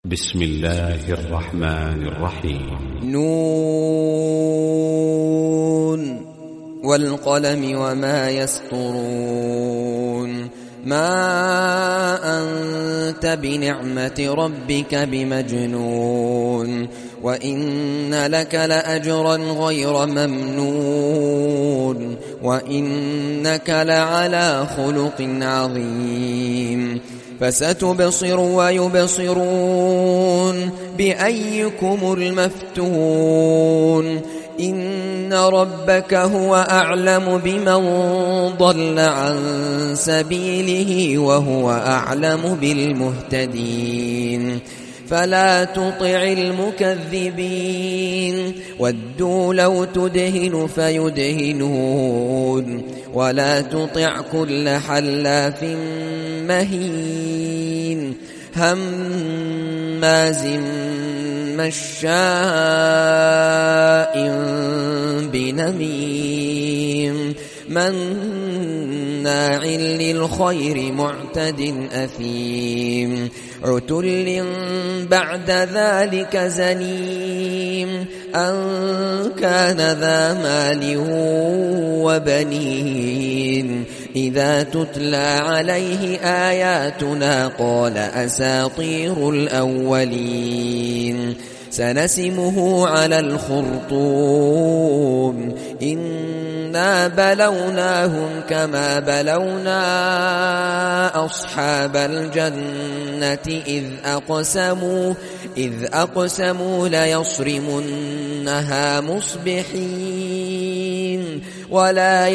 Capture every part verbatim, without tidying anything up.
بسم الله الرحمن الرحيم. نون والقلم وما يسطرون. ما أنت بنعمة ربك بمجنون، وإن لك لأجرا غير ممنون، وإنك لعلى خلق عظيم. فستبصر ويبصرون بأيكم المفتون. إن ربك هو أعلم بمن ضل عن سبيله وهو أعلم بالمهتدين. فلا تطع المكذبين، ودوا لو تدهن فيدهنون، ولا تطع كل حلاف مهين هماز مشاء بنميم مناع للخير معتد أثيم عتل بعد ذلك زنيم أن كان ذا مال وبنين. إذا تتلى عليه آياتنا قال أساطير الأولين. سنسمه على الخرطوم. إنا بلوناهم كما بلونا أصحاب الجنة إذ أقسموا إذ أقسموا ليصرمنها مصبحين ولا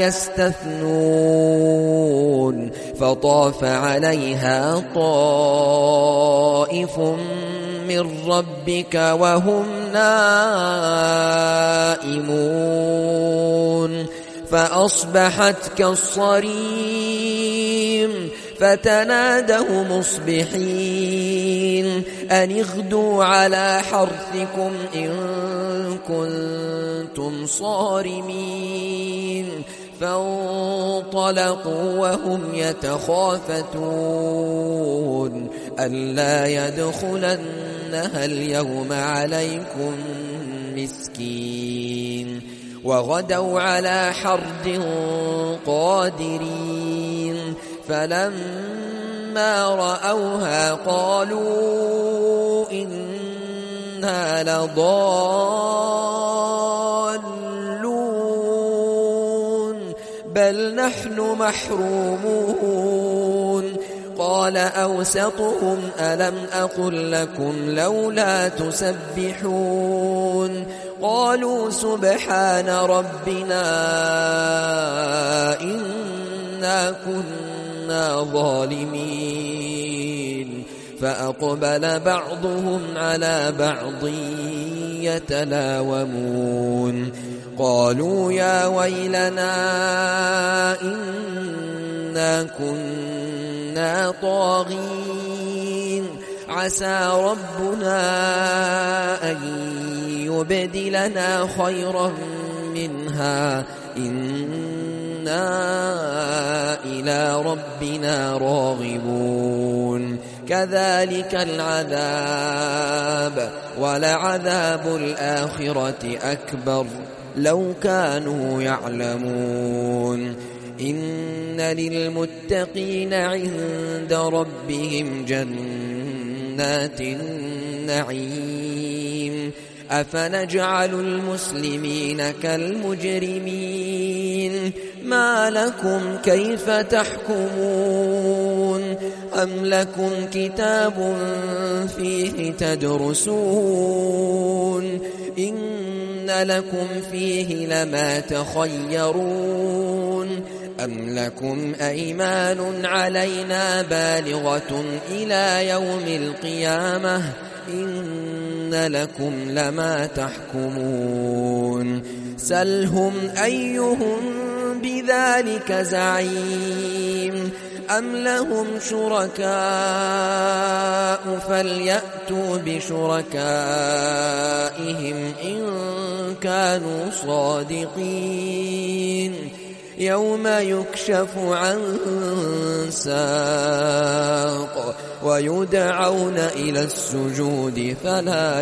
يستثنون. فطاف عليها طائف من ربك وهم نائمون فأصبحت كالصريم. فتنادوا مصبحين أن اغدوا على حرثكم إن كنتم صارمين. فانطلقوا وهم يتخافتون ألا يدخلنها اليوم عليكم مسكين. وغدوا على حرد قادرين. فلما رأوها قالوا إنا لضالون بل نحن محرومون. قال أوسطهم ألم أقل لكم لولا تسبحون. قالوا سبحان ربنا إنا كنا ظالمين. فأقبل بعضهم على بعض يتلاومون. قالوا يا ويلنا إنا كنا طاغين. عسى ربنا أن يبدلنا خيرا منها إنا إلى ربنا راغبون. كذلك العذاب ولعذاب الآخرة أكبر لو كانوا يعلمون. إن للمتقين عند ربهم جنات النعيم. أفنجعل المسلمين كالمجرمين. ما لكم كيف تحكمون؟ أم لكم كتاب فيه تدرسون؟ إن لكم فيه لما تخيرون. أم لكم أيمان علينا بالغة إلى يوم القيامة إن لكم لما تحكمون. سلهم أيهم بذلك زعيم. أم لهم شركاء فليأتوا بشركائهم إن كانوا صادقين. يوم يكشف عن ساق ويدعون إلى السجود فلا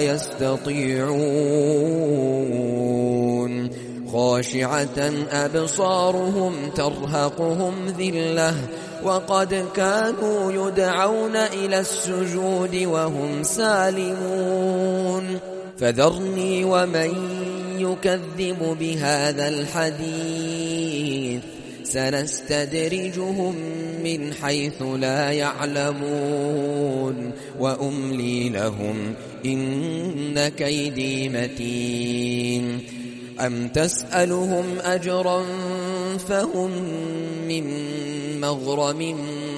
يستطيعون خاشعة أبصارهم ترهقهم ذلة وقد كانوا يدعون إلى السجود وهم سالمون فذرني ومن يكذب بهذا الحديث سنستدرجهم من حيث لا يعلمون وأملي لهم إن كيدي متين أم تسألهم أجرا فهم من مغرم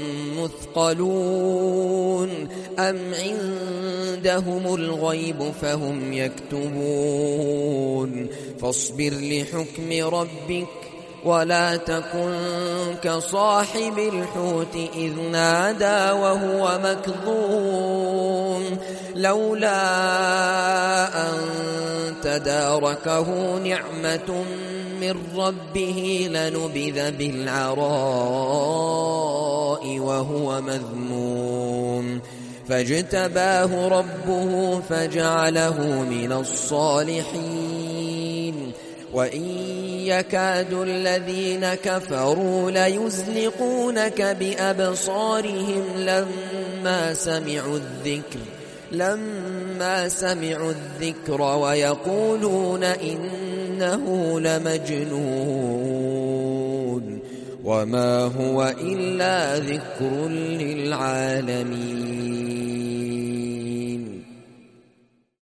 مثقلون أم عندهم الغيب فهم يكتبون فاصبر لحكم ربك ولا تكن كصاحب الحوت إذ نادى وهو مكظوم لولا أن تداركه نعمة من ربه لنبذ بالعراء وهو مذموم فاجتباه ربه فجعله من الصالحين وإن يكاد الذين كفروا ليزلقونك بأبصارهم لما سمعوا الذكر لما سمعوا الذكر ويقولون إنه لمجنون وما هو إلا ذكر للعالمين.